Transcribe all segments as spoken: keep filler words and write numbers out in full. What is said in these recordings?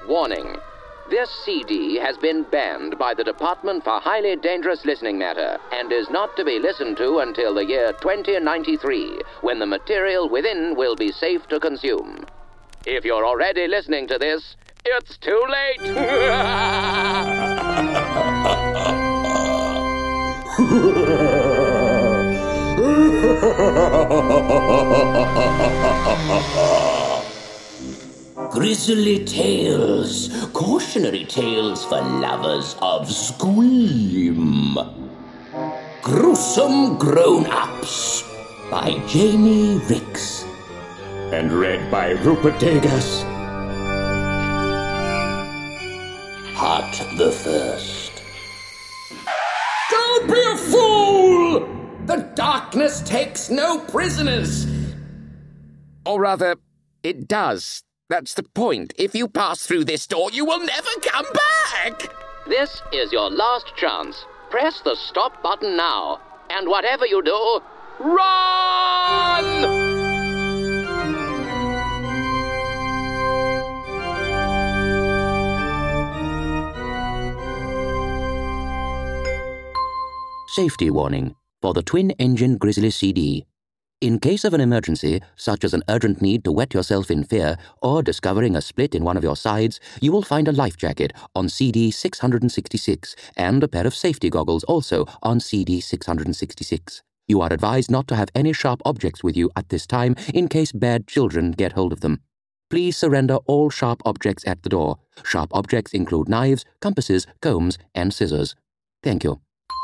Warning. This C D has been banned by the Department for Highly Dangerous Listening Matter and is not to be listened to until the year twenty ninety-three, when the material within will be safe to consume. If you're already listening to this, it's too late! Grisly tales, cautionary tales for lovers of Scream. Gruesome Grown-Ups by Jamie Ricks. And read by Rupert Degas. Part the first. Don't be a fool! The darkness takes no prisoners! Or rather, it does. That's the point. If you pass through this door, you will never come back! This is your last chance. Press the stop button now. And whatever you do, run! Safety warning for the twin-engine Grizzly C D. In case of an emergency, such as an urgent need to wet yourself in fear or discovering a split in one of your sides, you will find a life jacket on C D six hundred sixty-six and a pair of safety goggles also on C D six hundred sixty-six. You are advised not to have any sharp objects with you at this time in case bad children get hold of them. Please surrender all sharp objects at the door. Sharp objects include knives, compasses, combs, and scissors. Thank you.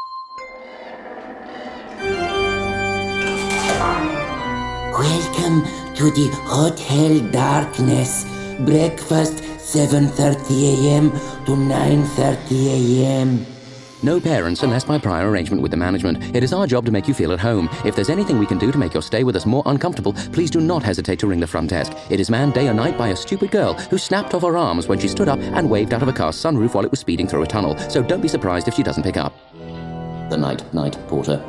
Welcome to the Hotel Darkness. Breakfast seven thirty a.m. to nine thirty a.m. No parents unless by prior arrangement with the management. It is our job to make you feel at home. If there's anything we can do to make your stay with us more uncomfortable, please do not hesitate to ring the front desk. It is manned day or night by a stupid girl who snapped off her arms when she stood up and waved out of a car's sunroof while it was speeding through a tunnel, so don't be surprised if she doesn't pick up. The night, night, porter.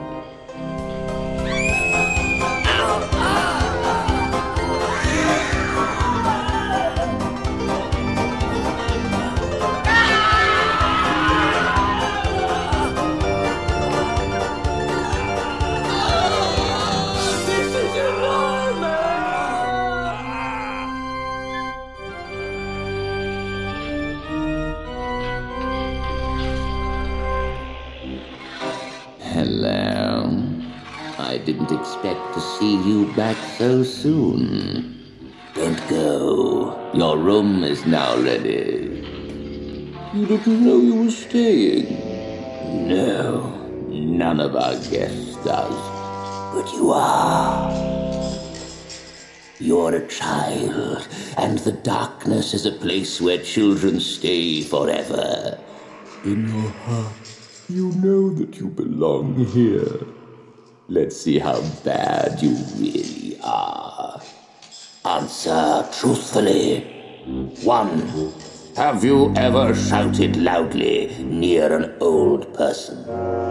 Hello. I didn't expect to see you back so soon. Don't go. Your room is now ready. You didn't know you were staying? No, none of our guests does. But you are. You're a child, and the darkness is a place where children stay forever. In your heart, you know that you belong here. Let's see how bad you really are. Answer truthfully. One, have you ever shouted loudly near an old person?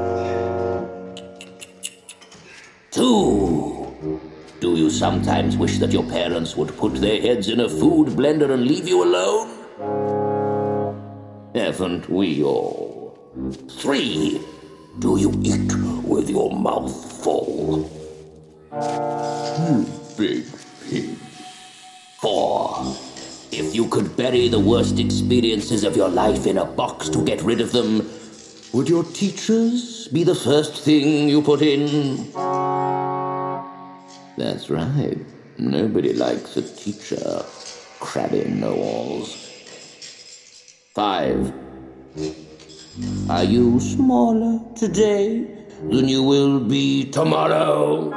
Two, do you sometimes wish that your parents would put their heads in a food blender and leave you alone? Haven't we all? Three, do you eat with your mouth full? You big pig. Four, if you could bury the worst experiences of your life in a box to get rid of them, would your teachers be the first thing you put in? That's right. Nobody likes a teacher. Crabby know-alls. Five, are you smaller today than you will be tomorrow?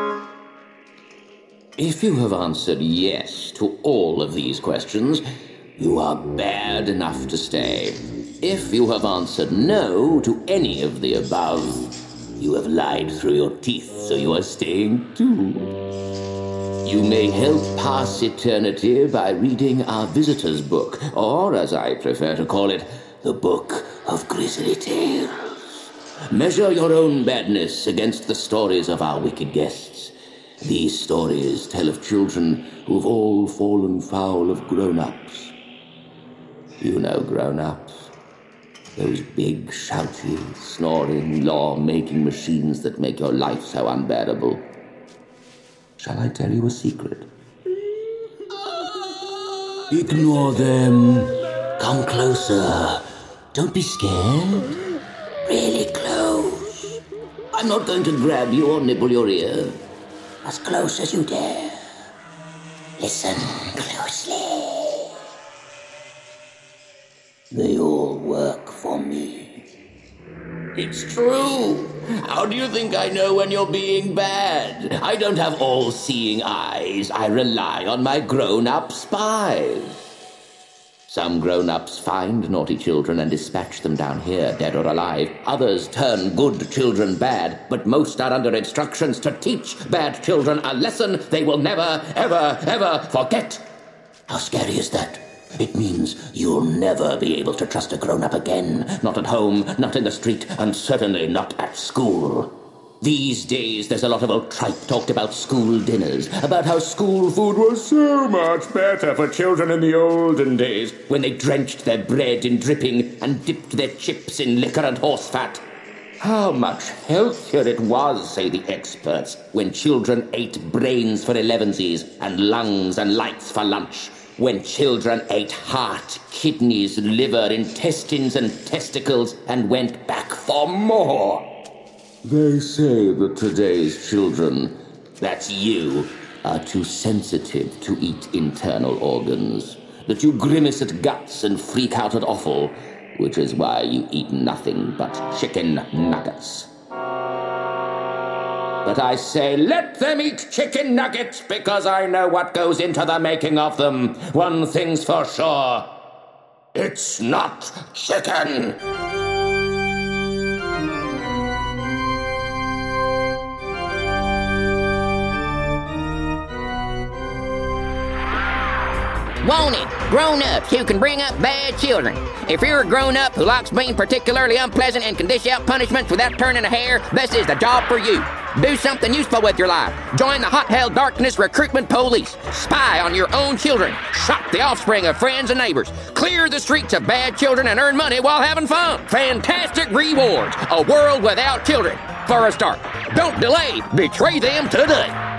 If you have answered yes to all of these questions, you are bad enough to stay. If you have answered no to any of the above, you have lied through your teeth, so you are staying too. You may help pass eternity by reading our visitor's book, or, as I prefer to call it, the Book of Grisly Tales. Measure your own badness against the stories of our wicked guests. These stories tell of children who've all fallen foul of grown-ups. You know grown-ups. Those big, shouty, snoring, law-making machines that make your life so unbearable. Shall I tell you a secret? Ignore them. Come closer. Don't be scared. Really close. I'm not going to grab you or nibble your ear. As close as you dare. Listen closely. They all work for me. It's true. How do you think I know when you're being bad? I don't have all-seeing eyes. I rely on my grown-up spies. Some grown-ups find naughty children and dispatch them down here, dead or alive. Others turn good children bad, but most are under instructions to teach bad children a lesson they will never, ever, ever forget. How scary is that? It means you'll never be able to trust a grown-up again. Not at home, not in the street, and certainly not at school. These days, there's a lot of old tripe talked about school dinners, about how school food was so much better for children in the olden days, when they drenched their bread in dripping and dipped their chips in liquor and horse fat. How much healthier it was, say the experts, when children ate brains for elevensies and lungs and lights for lunch. When children ate heart, kidneys, liver, intestines, and testicles, and went back for more. They say that today's children, that's you, are too sensitive to eat internal organs. That you grimace at guts and freak out at offal, which is why you eat nothing but chicken nuggets. But I say, let them eat chicken nuggets, because I know what goes into the making of them. One thing's for sure. It's not chicken. Wanted, grown-ups who can bring up bad children. If you're a grown-up who likes being particularly unpleasant and can dish out punishments without turning a hair, this is the job for you. Do something useful with your life. Join the Hot Hell Darkness Recruitment Police. Spy on your own children. Shop the offspring of friends and neighbors. Clear the streets of bad children and earn money while having fun. Fantastic rewards. A world without children. For a start, don't delay. Betray them today.